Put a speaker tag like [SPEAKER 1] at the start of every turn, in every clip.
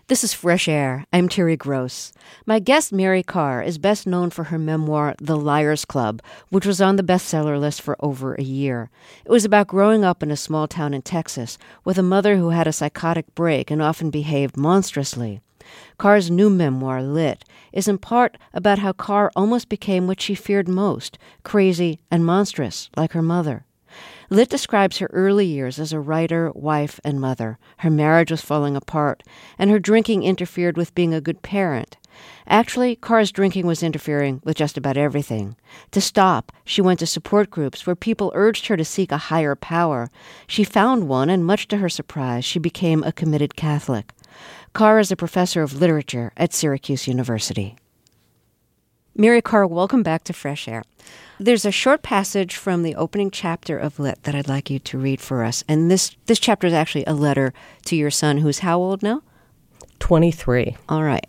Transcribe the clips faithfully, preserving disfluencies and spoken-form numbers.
[SPEAKER 1] This is Fresh Air. I'm Terry Gross. My guest, Mary Karr, is best known for her memoir, The Liars Club, which was on the bestseller list for over a year. It was about growing up in a small town in Texas with a mother who had a psychotic break and often behaved monstrously. Karr's new memoir, Lit, is in part about how Karr almost became what she feared most, crazy and monstrous, like her mother. Lit describes her early years as a writer, wife, and mother. Her marriage was falling apart, and her drinking interfered with being a good parent. Actually, Karr's drinking was interfering with just about everything. To stop, she went to support groups where people urged her to seek a higher power. She found one, and much to her surprise, she became a committed Catholic. Karr is a professor of literature at Syracuse University. Mary Karr, welcome back to Fresh Air. There's a short passage from the opening chapter of Lit that I'd like you to read for us. And this, this chapter is actually a letter to your son, who's how old now?
[SPEAKER 2] twenty-three.
[SPEAKER 1] All right.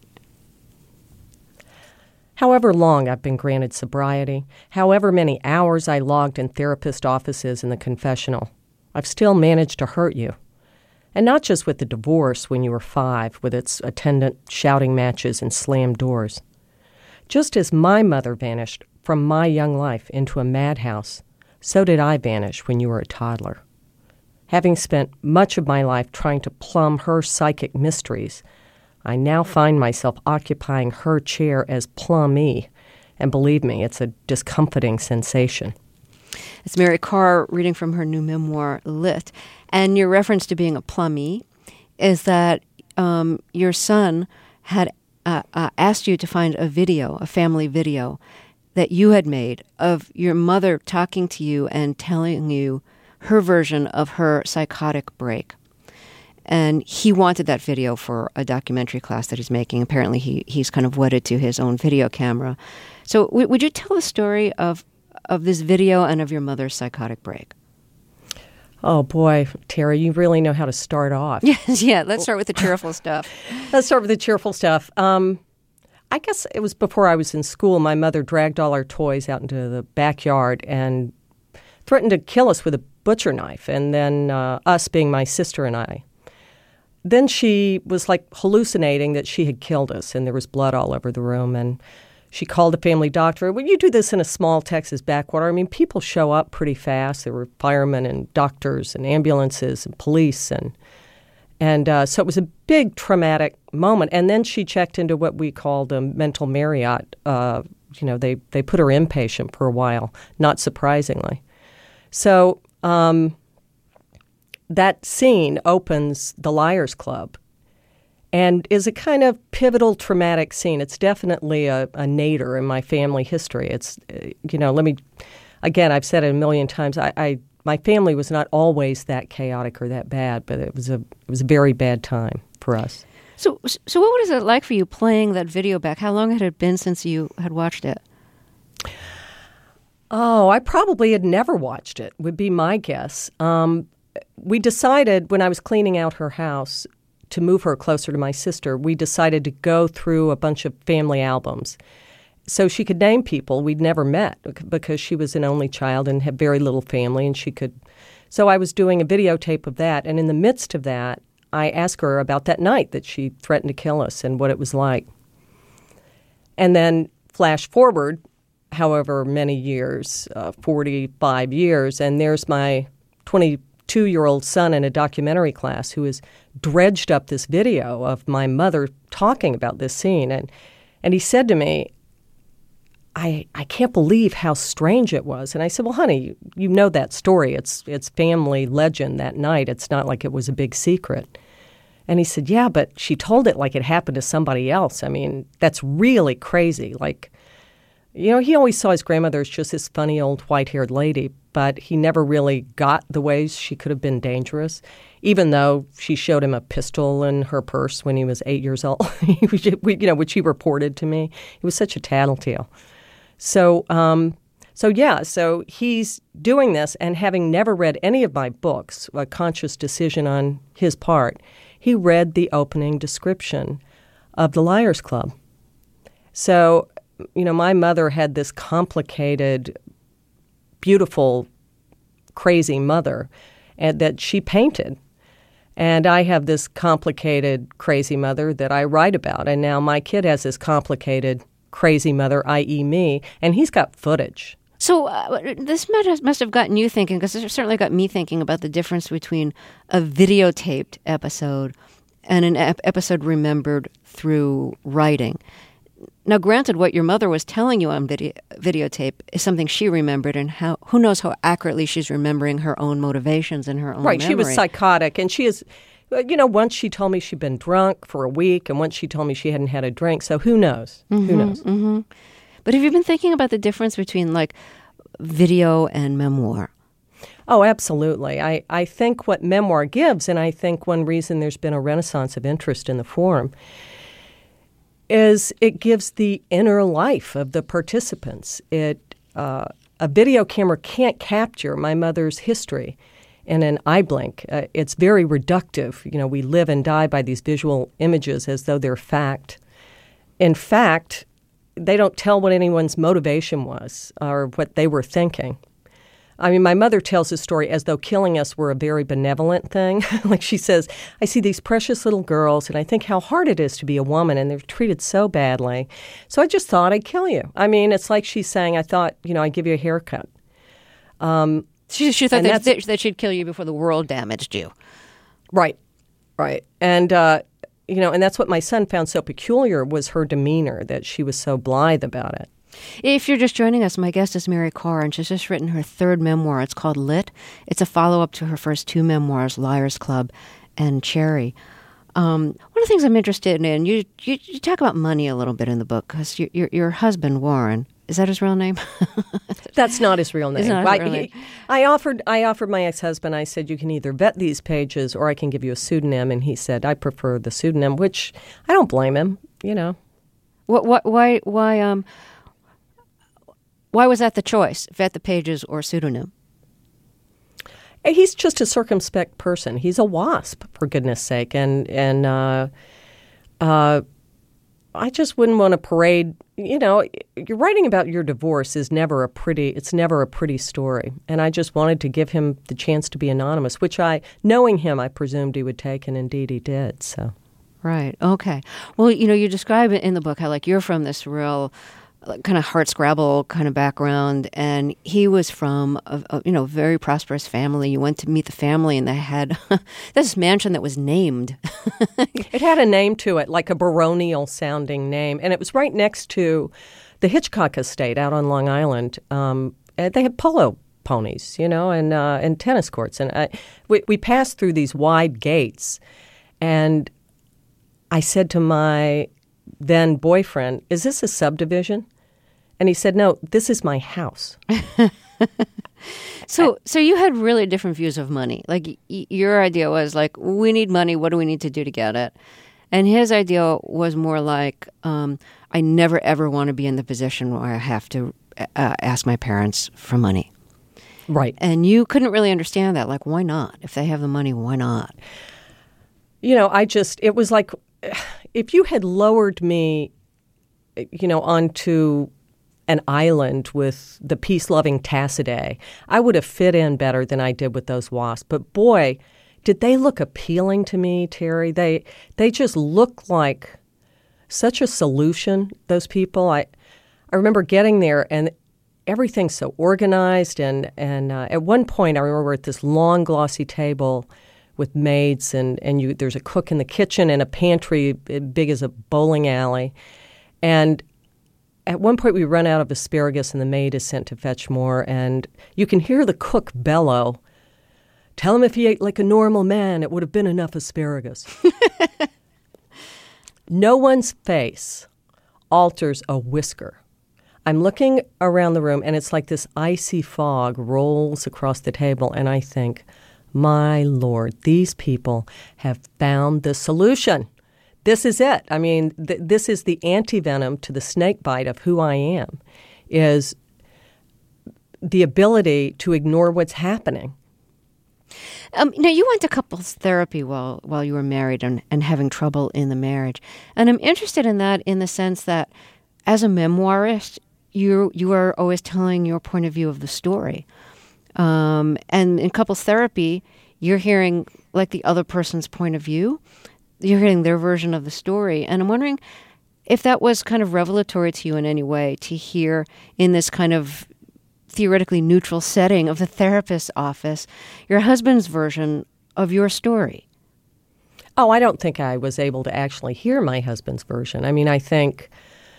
[SPEAKER 2] However long I've been granted sobriety, however many hours I logged in therapist offices in the confessional, I've still managed to hurt you. And not just with the divorce when you were five, with its attendant shouting matches and slammed doors. Just as my mother vanished from my young life into a madhouse, so did I vanish when you were a toddler. Having spent much of my life trying to plumb her psychic mysteries, I now find myself occupying her chair as plumbee, and believe me, it's a discomforting sensation.
[SPEAKER 1] It's Mary Karr reading from her new memoir, Lit. And your reference to being a plumbee is that um, your son had uh, uh, asked you to find a video, a family video, that you had made of your mother talking to you and telling you her version of her psychotic break. And he wanted that video for a documentary class that he's making. Apparently he he's kind of wedded to his own video camera. So w- would you tell the story of, of this video and of your mother's psychotic break?
[SPEAKER 2] Oh, boy, Terry, you really know how to start off.
[SPEAKER 1] Yes, yeah, let's start with the cheerful stuff.
[SPEAKER 2] Let's start with the cheerful stuff. Um, I guess it was before I was in school. My mother dragged all our toys out into the backyard and threatened to kill us with a butcher knife, and then uh, us being my sister and I. Then she was like hallucinating that she had killed us, and there was blood all over the room, and she called the family doctor. Well, you do this in a small Texas backwater. I mean, people show up pretty fast. There were firemen and doctors and ambulances and police, and And uh, so it was a big traumatic moment. And then she checked into what we called a mental Marriott. Uh, you know, they, they put her inpatient for a while, not surprisingly. So um, that scene opens The Liars Club and is a kind of pivotal traumatic scene. It's definitely a, a nadir in my family history. It's, uh, you know, let me, again, I've said it a million times, I, I my family was not always that chaotic or that bad, but it was a it was a very bad time for us.
[SPEAKER 1] So, so what was it like for you playing that video back? How long had it been since you had watched it?
[SPEAKER 2] Oh, I probably had never watched it, would be my guess. Um, we decided when I was cleaning out her house to move her closer to my sister, we decided to go through a bunch of family albums so she could name people we'd never met because she was an only child and had very little family, and she could. So I was doing a videotape of that, and in the midst of that, I asked her about that night that she threatened to kill us and what it was like. And then flash forward, however many years, uh, forty-five years, and there's my twenty-two-year-old son in a documentary class who has dredged up this video of my mother talking about this scene. And, and he said to me, I, I can't believe how strange it was. And I said, well, honey, you, you know that story. It's it's family legend that night. It's not like it was a big secret. And he said, yeah, but she told it like it happened to somebody else. I mean, that's really crazy. Like, you know, he always saw his grandmother as just this funny old white-haired lady, but he never really got the ways she could have been dangerous, even though she showed him a pistol in her purse when he was eight years old, you know, which he reported to me. It was such a tattletale. So, um, so yeah, so he's doing this, and having never read any of my books, a conscious decision on his part, he read the opening description of The Liars Club. So, you know, my mother had this complicated, beautiful, crazy mother and that she painted. And I have this complicated, crazy mother that I write about. And now my kid has this complicated, crazy mother, that is me, and he's got footage.
[SPEAKER 1] So uh, this must have, must have gotten you thinking, because it certainly got me thinking about the difference between a videotaped episode and an ep- episode remembered through writing. Now, granted, what your mother was telling you on video, videotape is something she remembered, and how who knows how accurately she's remembering her own motivations and her own
[SPEAKER 2] Right,
[SPEAKER 1] memory.
[SPEAKER 2] She was psychotic, and she is, you know, once she told me she'd been drunk for a week, and once she told me she hadn't had a drink, so who knows?
[SPEAKER 1] Mm-hmm,
[SPEAKER 2] who knows?
[SPEAKER 1] Mm-hmm. But have you been thinking about the difference between, like, video and memoir?
[SPEAKER 2] Oh, absolutely. I, I think what memoir gives, and I think one reason there's been a renaissance of interest in the form, is it gives the inner life of the participants. It uh, a video camera can't capture my mother's history in an eye blink. Uh, it's very reductive. You know, we live and die by these visual images as though they're fact. In fact, they don't tell what anyone's motivation was or what they were thinking. I mean, my mother tells this story as though killing us were a very benevolent thing. Like she says, I see these precious little girls, and I think how hard it is to be a woman, and they're treated so badly. So I just thought I'd kill you. I mean, it's like she's saying, I thought, you know, I'd give you a haircut. Um,
[SPEAKER 1] she, she thought that, that, that she'd kill you before the world damaged you.
[SPEAKER 2] Right, right. And, uh, you know, and that's what my son found so peculiar was her demeanor, that she was so blithe about it.
[SPEAKER 1] If you're just joining us, my guest is Mary Karr, and she's just written her third memoir. It's called Lit. It's a follow-up to her first two memoirs, Liars Club and Cherry. Um, one of the things I'm interested in, you you, you talk about money a little bit in the book, because your, your your husband, Warren, is that his real name?
[SPEAKER 2] That's not his real name.
[SPEAKER 1] It's not his real
[SPEAKER 2] I,
[SPEAKER 1] name.
[SPEAKER 2] He, I offered I offered my ex-husband, I said, you can either vet these pages or I can give you a pseudonym. And he said, I prefer the pseudonym, which I don't blame him, you know.
[SPEAKER 1] What, what, why, why, um, why was that the choice, vet the pages or pseudonym?
[SPEAKER 2] He's just a circumspect person. He's a WASP, for goodness sake. And, and uh, uh, I just wouldn't want to parade, you know, you're writing about your divorce is never a pretty, it's never a pretty story. And I just wanted to give him the chance to be anonymous, which I, knowing him, I presumed he would take, and indeed he did, so.
[SPEAKER 1] Right, okay. Well, you know, you describe it in the book how, like, you're from this real kind of hardscrabble kind of background, and he was from a, a you know very prosperous family. You went to meet the family, and they had this mansion that was named.
[SPEAKER 2] It had a name to it, like a baronial sounding name, and it was right next to the Hitchcock estate out on Long Island. Um, they had polo ponies, you know, and uh, and tennis courts, and I, we we passed through these wide gates, and I said to my then boyfriend, is this a subdivision? And he said, no, this is my house.
[SPEAKER 1] so so you had really different views of money. Like, y- your idea was like, we need money. What do we need to do to get it? And his idea was more like, um, I never, ever want to be in the position where I have to uh, ask my parents for money.
[SPEAKER 2] Right.
[SPEAKER 1] And you couldn't really understand that. Like, why not? If they have the money, why not?
[SPEAKER 2] You know, I just, it was like, if you had lowered me, you know, onto an island with the peace-loving Tassidae, I would have fit in better than I did with those wasps. But boy, did they look appealing to me, Terry. They they just look like such a solution, those people. I I remember getting there, and everything's so organized. And, and uh, at one point, I remember at this long, glossy table with maids, and, and you, there's a cook in the kitchen and a pantry big as a bowling alley. And at one point we run out of asparagus, and the maid is sent to fetch more, and you can hear the cook bellow, tell him if he ate like a normal man, it would have been enough asparagus. No one's face alters a whisker. I'm looking around the room, and it's like this icy fog rolls across the table, and I think, my Lord, these people have found the solution. This is it. I mean, th- this is the antivenom to the snake bite of who I am, is the ability to ignore what's happening.
[SPEAKER 1] Um, now, you went to couples therapy while while you were married and, and having trouble in the marriage. And I'm interested in that in the sense that as a memoirist, you you are always telling your point of view of the story. Um, and in couples therapy, you're hearing like the other person's point of view. You're hearing their version of the story. And I'm wondering if that was kind of revelatory to you in any way to hear in this kind of theoretically neutral setting of the therapist's office, your husband's version of your story.
[SPEAKER 2] Oh, I don't think I was able to actually hear my husband's version. I mean, I think,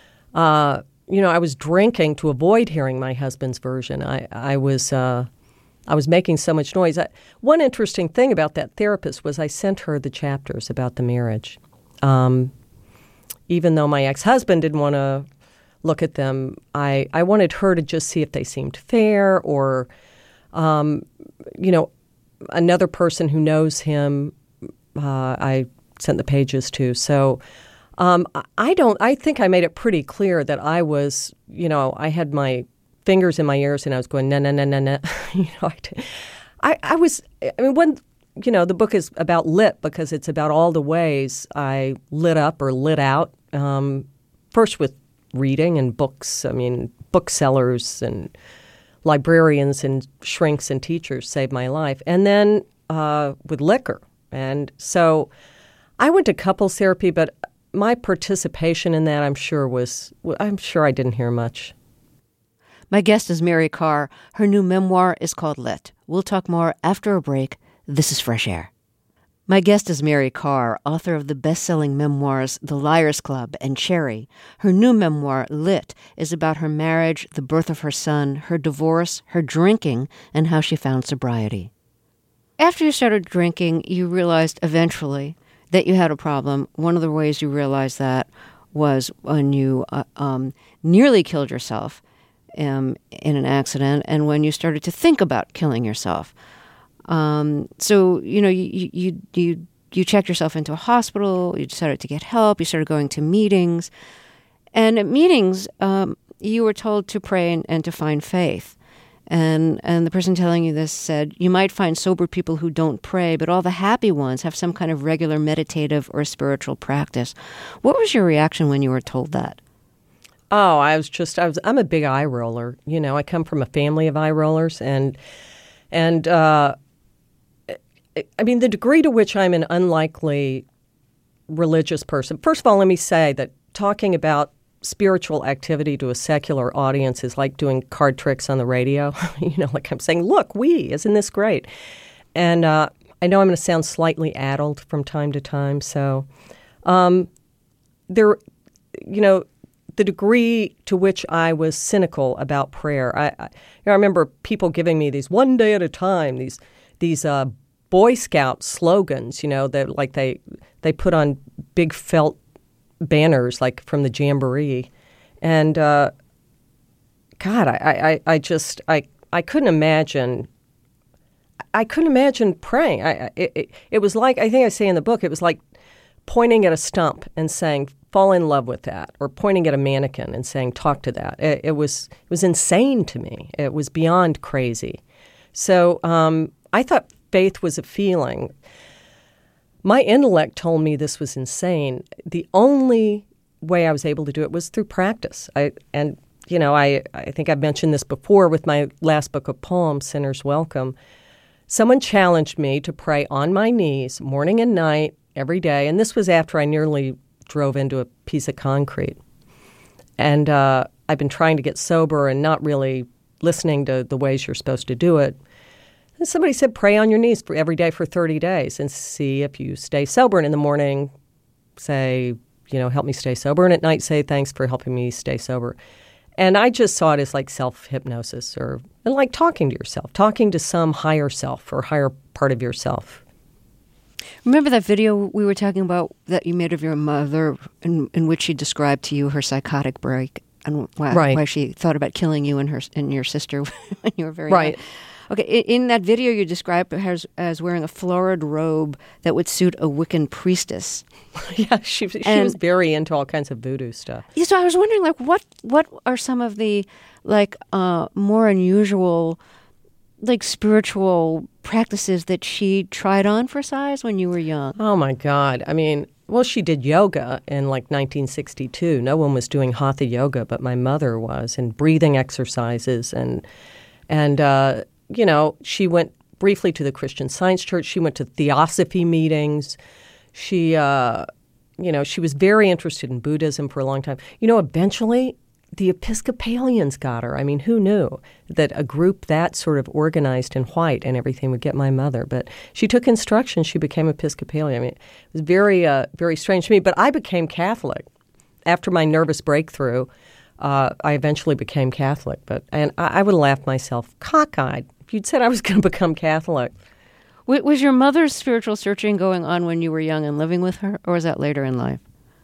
[SPEAKER 2] uh, you know, I was drinking to avoid hearing my husband's version. I, I was uh, I was making so much noise. I, one interesting thing about that therapist was I sent her the chapters about the marriage. Um, even though my ex-husband didn't want to look at them, I, I wanted her to just see if they seemed fair or, um, you know, another person who knows him, uh, I sent the pages to. So um, I don't, I think I made it pretty clear that I was, you know, I had my fingers in my ears and I was going, no, no, no, no, no. you know, I, I, I was, I mean, when, you know, the book is about lit because it's about all the ways I lit up or lit out, um, first with reading and books. I mean, booksellers and librarians and shrinks and teachers saved my life. And then uh, with liquor. And so I went to couples therapy, but my participation in that, I'm sure, was, I'm sure I didn't hear much.
[SPEAKER 1] My guest is Mary Karr. Her new memoir is called Lit. We'll talk more after a break. This is Fresh Air. My guest is Mary Karr, author of the best-selling memoirs The Liars Club and Cherry. Her new memoir, Lit, is about her marriage, the birth of her son, her divorce, her drinking, and how she found sobriety. After you started drinking, you realized eventually that you had a problem. One of the ways you realized that was when you uh, um, nearly killed yourself um, in an accident and when you started to think about killing yourself. Um, so, you know, you, you, you, you checked yourself into a hospital, you decided to get help, you started going to meetings. And at meetings, um, you were told to pray and, and to find faith. And, and the person telling you this said, you might find sober people who don't pray, but all the happy ones have some kind of regular meditative or spiritual practice. What was your reaction when you were told that?
[SPEAKER 2] Oh, I was just, I was, I'm a big eye roller. You know, I come from a family of eye rollers and, and, uh, I mean, the degree to which I'm an unlikely religious person. First of all, let me say that talking about spiritual activity to a secular audience is like doing card tricks on the radio. you know, like I'm saying, look, we, isn't this great? And uh, I know I'm going to sound slightly addled from time to time. So um, there, you know, the degree to which I was cynical about prayer. I, I, you know, I remember people giving me these one day at a time, these, these, uh, Boy Scout slogans, you know, that like they they put on big felt banners like from the Jamboree. And uh, God, I, I, I just I, I couldn't imagine I couldn't imagine praying. I, it, it, it was like, I think I say in the book, it was like pointing at a stump and saying, fall in love with that, or pointing at a mannequin and saying, talk to that. It, it was it was insane to me. It was beyond crazy. So um, I thought faith was a feeling. My intellect told me this was insane. The only way I was able to do it was through practice. I, and, you know, I, I think I've mentioned this before with my last book of poems, Sinner's Welcome. Someone challenged me to pray on my knees morning and night every day. And this was after I nearly drove into a piece of concrete. And uh, I've been trying to get sober and not really listening to the ways you're supposed to do it. And somebody said, pray on your knees for every day for thirty days and see if you stay sober. And in the morning, say, you know, help me stay sober. And at night, say, thanks for helping me stay sober. And I just saw it as like self-hypnosis or and like talking to yourself, talking to some higher self or higher part of yourself.
[SPEAKER 1] Remember that video we were talking about that you made of your mother in, in which she described to you her psychotic break and why,
[SPEAKER 2] right.
[SPEAKER 1] why she thought about killing you and her and your sister when you were very
[SPEAKER 2] right.
[SPEAKER 1] young? Okay, in that video you described her as, as wearing a florid robe that would suit a Wiccan priestess.
[SPEAKER 2] yeah, she, she
[SPEAKER 1] and,
[SPEAKER 2] was very into all kinds of voodoo stuff.
[SPEAKER 1] Yeah, so I was wondering, like, what what are some of the, like, uh, more unusual, like, spiritual practices that she tried on for size when you were young?
[SPEAKER 2] Oh, my God. I mean, well, she did yoga in, like, nineteen sixty-two. No one was doing hatha yoga, but my mother was, and breathing exercises and, and uh, you know, she went briefly to the Christian Science Church. She went to theosophy meetings. She, uh, you know, she was very interested in Buddhism for a long time. You know, eventually the Episcopalians got her. I mean, who knew that a group that sort of organized in white and everything would get my mother? But she took instruction. She became Episcopalian. I mean, it was very, uh, very strange to me. But I became Catholic. After my nervous breakthrough, uh, I eventually became Catholic. But and I, I would have laughed myself cockeyed if you'd said I was going to become Catholic.
[SPEAKER 1] Was your mother's spiritual searching going on when you were young and living with her, or was that later in life?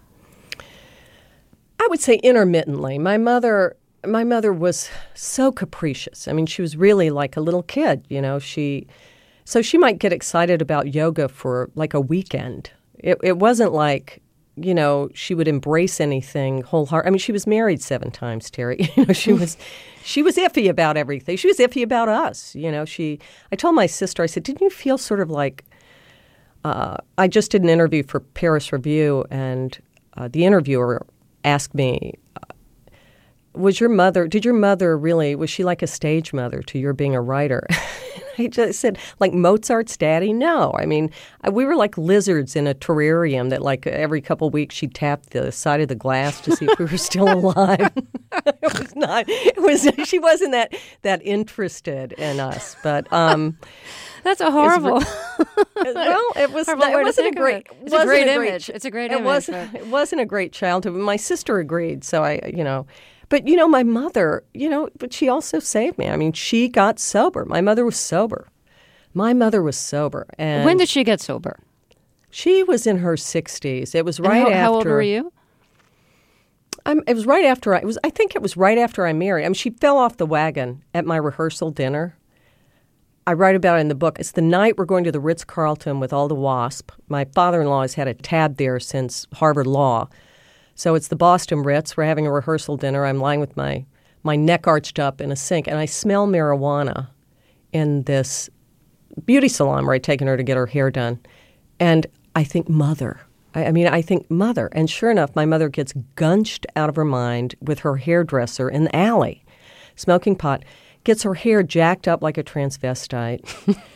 [SPEAKER 2] I would say intermittently. My mother, my mother was so capricious. I mean, she was really like a little kid, you know. She, so she might get excited about yoga for like a weekend. It, it wasn't like, you know, she would embrace anything wholeheartedly. I mean, she was married seven times, Terry. You know, she was, she was iffy about everything. She was iffy about us. You know, she. I told my sister, I said, didn't you feel sort of like? Uh, I just did an interview for Paris Review, and uh, the interviewer asked me, uh, was your mother, did your mother really, was she like a stage mother to your being a writer? I just said, like Mozart's daddy? No. I mean, we were like lizards in a terrarium that like every couple of weeks she'd tap the side of the glass to see if we were still alive. It was not, it was, she wasn't that, that interested in us, but, um,
[SPEAKER 1] that's a horrible.
[SPEAKER 2] Well, it was. Not, it wasn't a great.
[SPEAKER 1] It. It's a great image. It's a great
[SPEAKER 2] it
[SPEAKER 1] image.
[SPEAKER 2] Wasn't, it wasn't a great childhood. My sister agreed, so I, you know, but you know, my mother, you know, but she also saved me. I mean, she got sober. My mother was sober. My mother was sober. And
[SPEAKER 1] when did she get sober?
[SPEAKER 2] She was in her sixties. It was right
[SPEAKER 1] how,
[SPEAKER 2] after.
[SPEAKER 1] How old were you?
[SPEAKER 2] I'm, it was right after I it was. I think it was right after I married. I mean, she fell off the wagon at my rehearsal dinner. I write about it in the book. It's the night we're going to the Ritz-Carlton with all the WASP. My father-in-law has had a tab there since Harvard Law. So it's the Boston Ritz. We're having a rehearsal dinner. I'm lying with my, my neck arched up in a sink, and I smell marijuana in this beauty salon where I'd taken her to get her hair done. And I think, mother. I, I mean, I think, mother. And sure enough, my mother gets gunched out of her mind with her hairdresser in the alley, smoking pot. Gets her hair jacked up like a transvestite.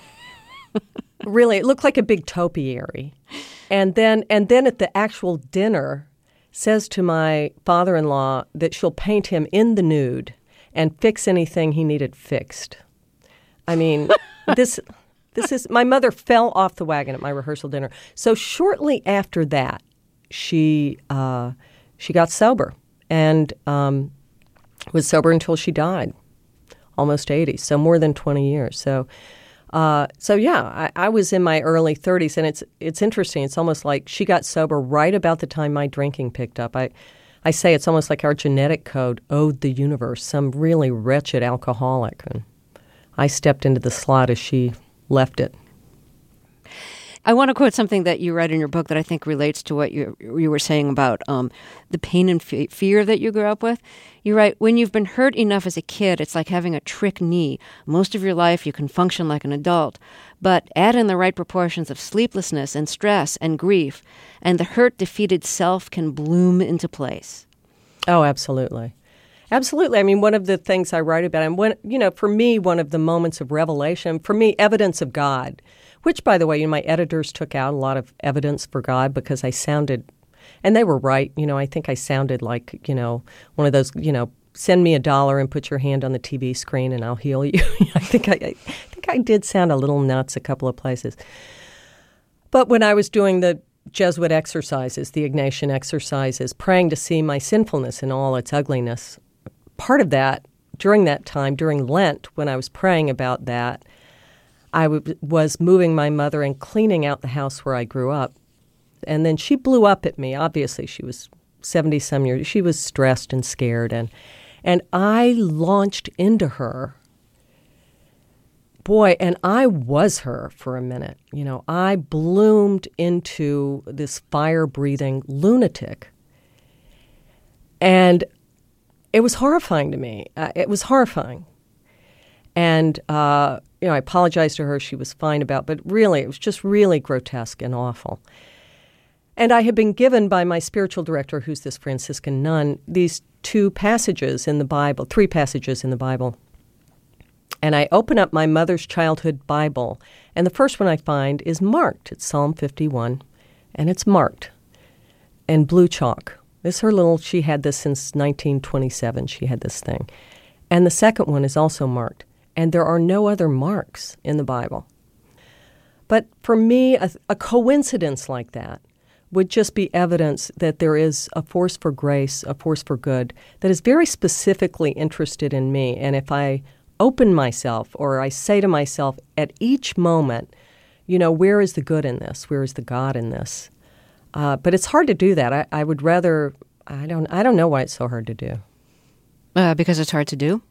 [SPEAKER 2] Really, it looked like a big topiary. And then and then at the actual dinner, says to my father-in-law that she'll paint him in the nude and fix anything he needed fixed. I mean, this this is my mother fell off the wagon at my rehearsal dinner. So shortly after that, she uh, she got sober and um, was sober until she died. Almost eighty, so more than twenty years. So, uh, so yeah, I, I was in my early thirties, and it's it's interesting. It's almost like she got sober right about the time my drinking picked up. I, I say it's almost like our genetic code owed the universe some really wretched alcoholic, and I stepped into the slot as she left it.
[SPEAKER 1] I want to quote something that you read in your book that I think relates to what you you were saying about um, the pain and f- fear that you grew up with. You write, when you've been hurt enough as a kid, it's like having a trick knee. Most of your life, you can function like an adult. But add in the right proportions of sleeplessness and stress and grief, and the hurt-defeated self can bloom into place.
[SPEAKER 2] Oh, absolutely. Absolutely. I mean, one of the things I write about, and when, you know, for me, one of the moments of revelation, for me, evidence of God, which, by the way, you know, my editors took out a lot of evidence for God because I sounded, and they were right. You know, I think I sounded like, you know, one of those, you know, send me a dollar and put your hand on the T V screen and I'll heal you. I think I, I think I did sound a little nuts a couple of places. But when I was doing the Jesuit exercises, the Ignatian exercises, praying to see my sinfulness in all its ugliness, part of that, during that time, during Lent, when I was praying about that, I w- was moving my mother and cleaning out the house where I grew up. And then she blew up at me. Obviously, she was seventy-some years. She was stressed and scared. And, and I launched into her. Boy, and I was her for a minute. You know, I bloomed into this fire-breathing lunatic. And it was horrifying to me. Uh, it was horrifying. And, uh, you know, I apologized to her. She was fine about, but really, it was just really grotesque and awful. And I had been given by my spiritual director, who's this Franciscan nun, these two passages in the Bible, three passages in the Bible, And I open up my mother's childhood Bible, and the first one I find is marked. It's Psalm fifty-one, and it's marked in blue chalk. This is her little, she had this since nineteen twenty-seven, she had this thing. And the second one is also marked, and there are no other marks in the Bible. But for me, a, a coincidence like that would just be evidence that there is a force for grace, a force for good, that is very specifically interested in me. And if I open myself, or I say to myself at each moment, you know, where is the good in this? Where is the God in this? Uh, but it's hard to do that. I, I would rather, I don't, I don't know why it's so hard to do.
[SPEAKER 1] Uh, because it's hard to do?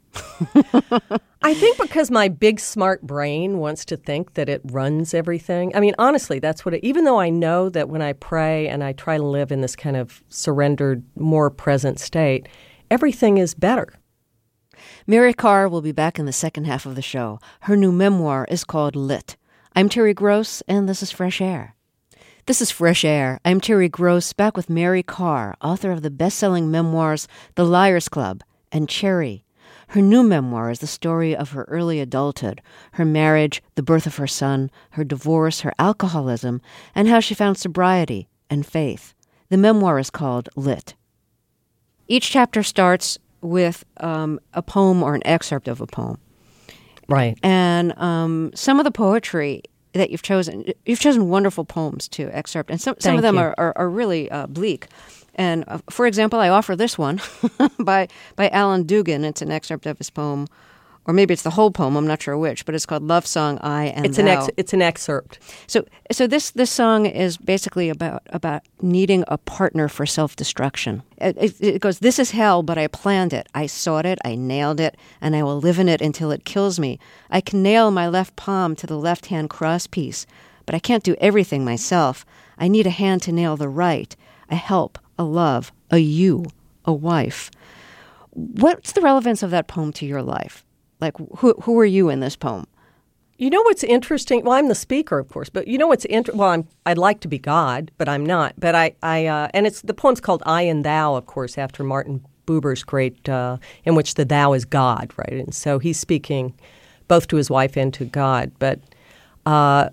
[SPEAKER 2] I think because my big smart brain wants to think that it runs everything. I mean, honestly, that's what it, even though I know that when I pray and I try to live in this kind of surrendered, more present state, everything is better.
[SPEAKER 1] Mary Karr will be back in the second half of the show. Her new memoir is called Lit. I'm Terry Gross, and this is Fresh Air. This is Fresh Air. I'm Terry Gross, back with Mary Karr, author of the best-selling memoirs The Liars Club and Cherry. Her new memoir is the story of her early adulthood, her marriage, the birth of her son, her divorce, her alcoholism, and how she found sobriety and faith. The memoir is called Lit. Each chapter starts with um, a poem or an excerpt of a poem.
[SPEAKER 2] Right.
[SPEAKER 1] And um, some of the poetry that you've chosen, you've chosen wonderful poems to excerpt, and some, some of them are, are, are really uh, bleak. And, uh, for example, I offer this one by by Alan Dugan. It's an excerpt of his poem, or maybe it's the whole poem, I'm not sure which, but it's called Love Song, I and
[SPEAKER 2] it's
[SPEAKER 1] Thou.
[SPEAKER 2] An ex- it's an excerpt.
[SPEAKER 1] So so this, this song is basically about, about needing a partner for self-destruction. It, it, it goes, this is hell, but I planned it. I sought it, I nailed it, and I will live in it until it kills me. I can nail my left palm to the left-hand crosspiece, but I can't do everything myself. I need a hand to nail the right, a help, a love, a you, a wife. What's the relevance of that poem to your life? Like, who who are you in this poem?
[SPEAKER 2] You know what's interesting? Well, I'm the speaker, of course, but you know what's interesting? Well, I'm, I'd like to be God, but I'm not. But I, I uh, and it's the poem's called I and Thou, of course, after Martin Buber's great, uh, in which the Thou is God, right? And so he's speaking both to his wife and to God. But uh,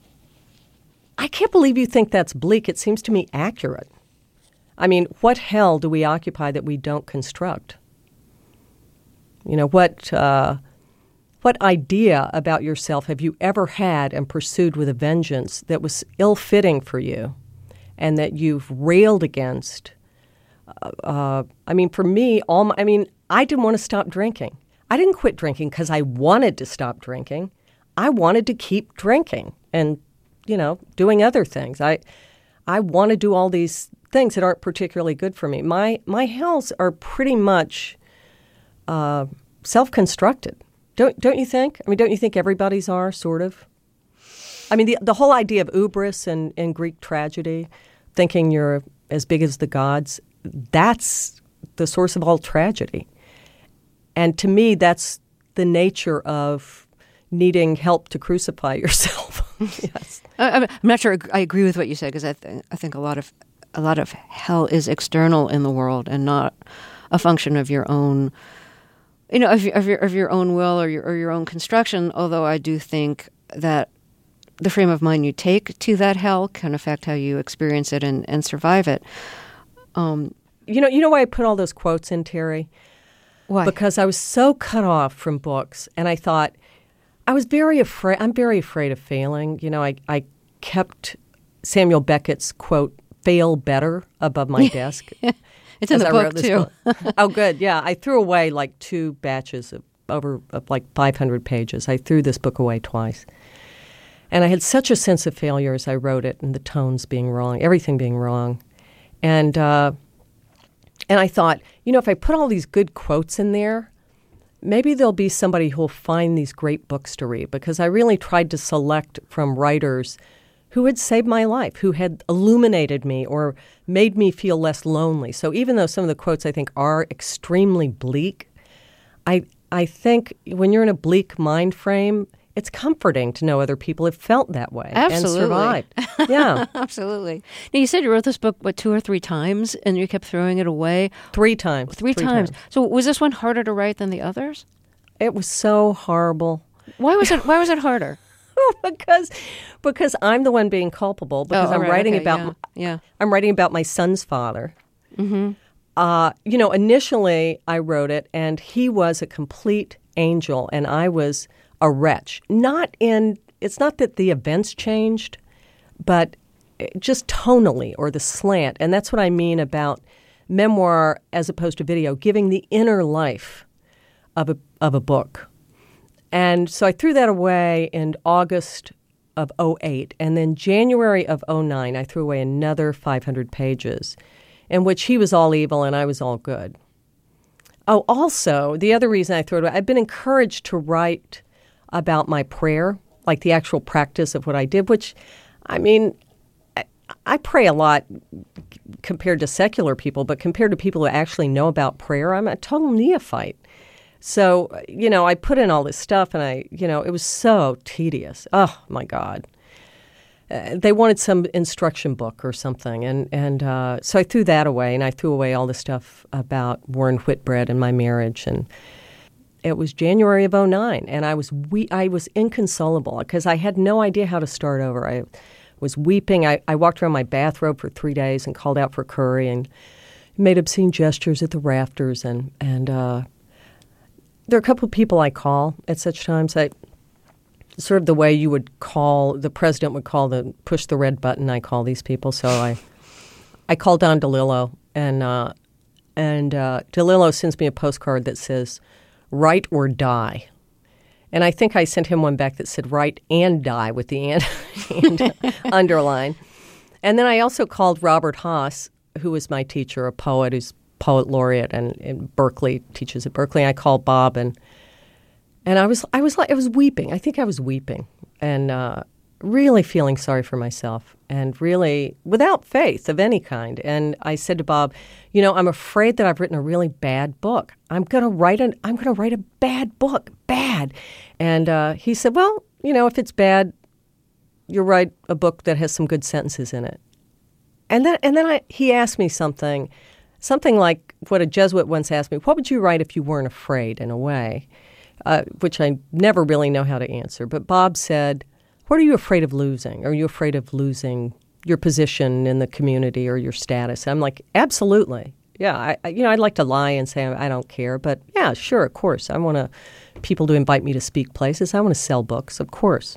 [SPEAKER 2] I can't believe you think that's bleak. It seems to me accurate. I mean, what hell do we occupy that we don't construct? You know, what uh, what idea about yourself have you ever had and pursued with a vengeance that was ill-fitting for you and that you've railed against? Uh, I mean, for me, all my, I mean, I didn't want to stop drinking. I didn't quit drinking because I wanted to stop drinking. I wanted to keep drinking and, you know, doing other things. I I want to do all these things that aren't particularly good for me. My my hells are pretty much uh, self-constructed. Don't don't you think? I mean, don't you think everybody's are, sort of? I mean, the the whole idea of hubris and, and Greek tragedy, thinking you're as big as the gods, that's the source of all tragedy. And to me, that's the nature of needing help to crucify yourself. Yes.
[SPEAKER 1] I'm not sure I agree with what you said, because I, th- I think a lot of a lot of hell is external in the world and not a function of your own, you know, of your of your, of your own will or your or your own construction. Although I do think that the frame of mind you take to that hell can affect how you experience it and, and survive it. Um,
[SPEAKER 2] you know, you know why I put all those quotes in, Terry?
[SPEAKER 1] Why?
[SPEAKER 2] Because I was so cut off from books, and I thought I was very afraid. I'm very afraid of failing. You know, I I kept Samuel Beckett's quote, "Fail better," above my desk.
[SPEAKER 1] It's in the
[SPEAKER 2] I
[SPEAKER 1] book too.
[SPEAKER 2] book. Oh, good. Yeah, I threw away like two batches of over of like five hundred pages. I threw this book away twice. And I had such a sense of failure as I wrote it, and the tones being wrong, everything being wrong. And uh, and I thought, you know, if I put all these good quotes in there, maybe there'll be somebody who'll find these great books to read, because I really tried to select from writers who had saved my life, who had illuminated me or made me feel less lonely. So even though some of the quotes I think are extremely bleak, I I think when you're in a bleak mind frame, it's comforting to know other people have felt that way.
[SPEAKER 1] Absolutely.
[SPEAKER 2] And survived. Yeah.
[SPEAKER 1] Absolutely. Now, you said you wrote this book, what, two or three times, and you kept throwing it away?
[SPEAKER 2] Three times.
[SPEAKER 1] Three,
[SPEAKER 2] three
[SPEAKER 1] times.
[SPEAKER 2] times.
[SPEAKER 1] So was this one harder to write than the others?
[SPEAKER 2] It was so horrible.
[SPEAKER 1] Why was it? Why was it harder?
[SPEAKER 2] because because I'm the one being culpable because
[SPEAKER 1] oh,
[SPEAKER 2] I'm
[SPEAKER 1] right,
[SPEAKER 2] writing
[SPEAKER 1] okay,
[SPEAKER 2] about
[SPEAKER 1] yeah,
[SPEAKER 2] my,
[SPEAKER 1] yeah.
[SPEAKER 2] I'm writing about my son's father.
[SPEAKER 1] Mm-hmm.
[SPEAKER 2] Uh, you know, initially I wrote it, and he was a complete angel, and I was a wretch. Not in it's not that the events changed, but just tonally or the slant, and that's what I mean about memoir as opposed to video, giving the inner life of a of a book. And so I threw that away in August of oh eight. And then January of oh nine, I threw away another five hundred pages in which he was all evil and I was all good. Oh, also, the other reason I threw it away, I've been encouraged to write about my prayer, like the actual practice of what I did, which, I mean, I, I pray a lot compared to secular people, but compared to people who actually know about prayer, I'm a total neophyte. So, you know, I put in all this stuff and I, you know, it was so tedious. Oh, my God. Uh, they wanted some instruction book or something. And, and uh, so I threw that away, and I threw away all the stuff about Warren Whitbread and my marriage. And it was January of oh nine, and I was we- I was inconsolable because I had no idea how to start over. I was weeping. I, I walked around my bathrobe for three days and called out for curry and made obscene gestures at the rafters. And, and uh there are a couple of people I call at such times. I, sort of the way you would call, the president would call the, push the red button, I call these people. So I I call Don DeLillo, and uh, and uh, DeLillo sends me a postcard that says, write or die. And I think I sent him one back that said, write and die, with the and, and underline. And then I also called Robert Haas, who was my teacher, a poet who's poet laureate and in Berkeley, teaches at Berkeley. I called Bob, and and I was I was like I was weeping. I think I was weeping and uh, really feeling sorry for myself and really without faith of any kind. And I said to Bob, you know, I'm afraid that I've written a really bad book. I'm gonna write an I'm gonna write a bad book, bad. And uh, he said, well, you know, if it's bad, you'll write a book that has some good sentences in it. And then and then I, he asked me something. Something like what a Jesuit once asked me, what would you write if you weren't afraid, in a way, uh, which I never really know how to answer. But Bob said, what are you afraid of losing? Are you afraid of losing your position in the community or your status? And I'm like, absolutely. Yeah, I, I, you know, I'd like to lie and say I don't care. But yeah, sure, of course. I want to people to invite me to speak places. I want to sell books, of course.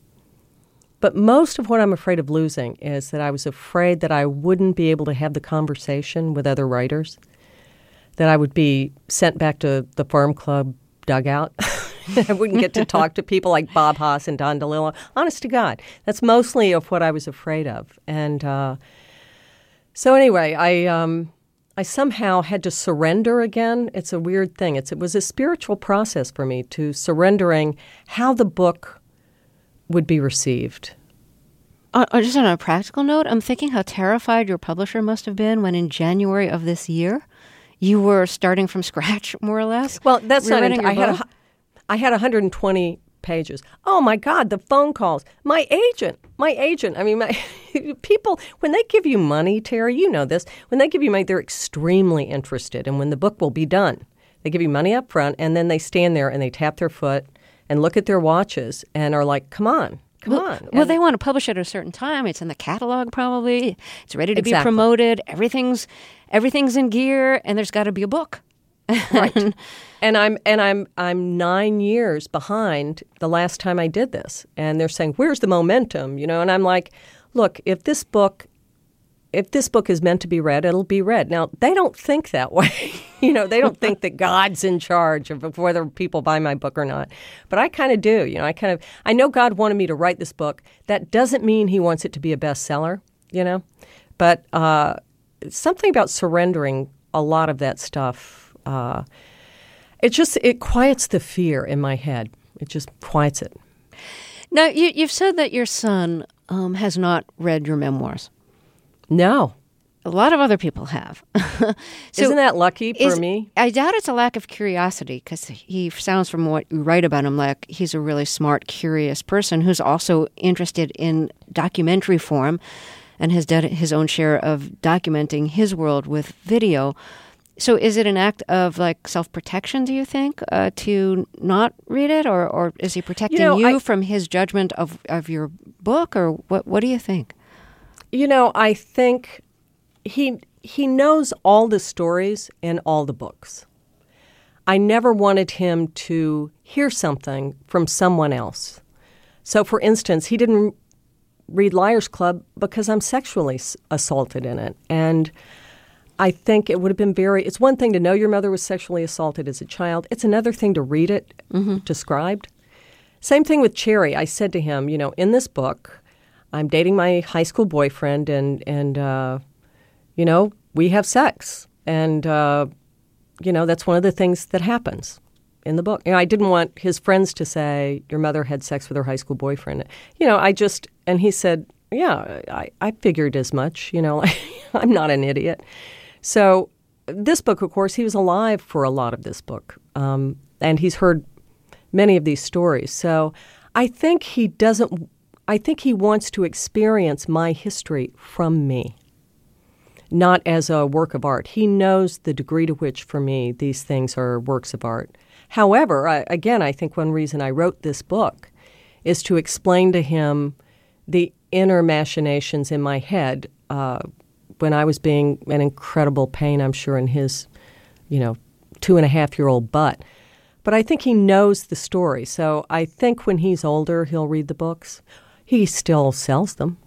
[SPEAKER 2] But most of what I'm afraid of losing is that I was afraid that I wouldn't be able to have the conversation with other writers, that I would be sent back to the farm club dugout. I wouldn't get to talk to people like Bob Haas and Don DeLillo. Honest to God, that's mostly of what I was afraid of. And uh, so anyway, I um, I somehow had to surrender again. It's a weird thing. It's, it was a spiritual process for me to surrendering how the book would be received.
[SPEAKER 1] Uh, just on a practical note, I'm thinking how terrified your publisher must have been when in January of this year you were starting from scratch, more or less.
[SPEAKER 2] Well, that's not.
[SPEAKER 1] Int-
[SPEAKER 2] I had a, I had one hundred twenty pages. Oh my God, the phone calls. My agent, my agent. I mean, my people when they give you money, Terry, you know this. When they give you money, they're extremely interested in when the book will be done. They give you money up front, and then they stand there and they tap their foot and look at their watches and are like, come on, come
[SPEAKER 1] well,
[SPEAKER 2] on.
[SPEAKER 1] Well,
[SPEAKER 2] and
[SPEAKER 1] they want to publish it at a certain time. It's in the catalog probably. It's ready to
[SPEAKER 2] exactly.
[SPEAKER 1] be promoted. Everything's everything's in gear, and there's got to be a book.
[SPEAKER 2] Right. And I'm and I'm I'm nine years behind the last time I did this. And they're saying, where's the momentum? You know, and I'm like, look, if this book if this book is meant to be read, it'll be read. Now, they don't think that way. You know, they don't think that God's in charge of whether people buy my book or not. But I kind of do. You know, I kind of, I know God wanted me to write this book. That doesn't mean he wants it to be a bestseller, you know. But uh, something about surrendering a lot of that stuff, uh, it just, it quiets the fear in my head. It just quiets it.
[SPEAKER 1] Now, you, you've said that your son um, has not read your memoirs.
[SPEAKER 2] No.
[SPEAKER 1] A lot of other people have. So
[SPEAKER 2] isn't that lucky for
[SPEAKER 1] is,
[SPEAKER 2] me?
[SPEAKER 1] I doubt it's a lack of curiosity because he sounds from what you write about him like he's a really smart, curious person who's also interested in documentary form and has done his own share of documenting his world with video. So is it an act of like self-protection, do you think, uh, to not read it? Or, or is he protecting you, know, you I, from his judgment of, of your book? Or what, what do you think?
[SPEAKER 2] You know, I think he he knows all the stories and all the books. I never wanted him to hear something from someone else. So, for instance, he didn't read Liar's Club because I'm sexually assaulted in it. And I think it would have been very, it's one thing to know your mother was sexually assaulted as a child. It's another thing to read it mm-hmm. described. Same thing with Cherry. I said to him, you know, in this book, I'm dating my high school boyfriend and, and uh, you know, we have sex. And, uh, you know, that's one of the things that happens in the book. You know, I didn't want his friends to say, your mother had sex with her high school boyfriend. You know, I just, and he said, yeah, I, I figured as much. You know, I'm not an idiot. So this book, of course, he was alive for a lot of this book, um, and he's heard many of these stories. So I think he doesn't, I think he wants to experience my history from me, not as a work of art. He knows the degree to which, for me, these things are works of art. However, I, again, I think one reason I wrote this book is to explain to him the inner machinations in my head uh, when I was being an incredible pain, I'm sure, in his, you know, two-and-a-half-year-old butt. But I think he knows the story. So I think when he's older, he'll read the books. He still sells them.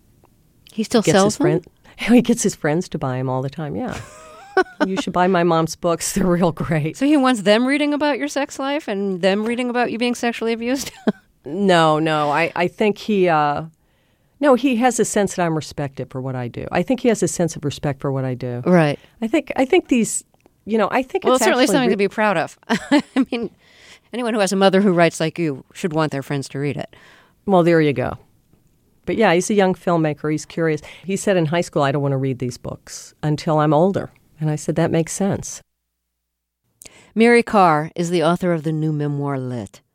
[SPEAKER 1] He still
[SPEAKER 2] gets
[SPEAKER 1] sells
[SPEAKER 2] his
[SPEAKER 1] them?
[SPEAKER 2] Friend, he gets his friends to buy them all the time, yeah. You should buy my mom's books. They're real great.
[SPEAKER 1] So he wants them reading about your sex life and them reading about you being sexually abused?
[SPEAKER 2] no, no. I, I think he... Uh, No, he has a sense that I'm respected for what I do. I think he has a sense of respect for what I do.
[SPEAKER 1] Right.
[SPEAKER 2] I think I think these, you know, I think
[SPEAKER 1] well,
[SPEAKER 2] it's,
[SPEAKER 1] it's certainly something
[SPEAKER 2] re-
[SPEAKER 1] to be proud of. I mean, anyone who has a mother who writes like you should want their friends to read it.
[SPEAKER 2] Well, there you go. But yeah, he's a young filmmaker. He's curious. He said in high school, I don't want to read these books until I'm older. And I said, that makes sense.
[SPEAKER 1] Mary Karr is the author of the new memoir, Lit.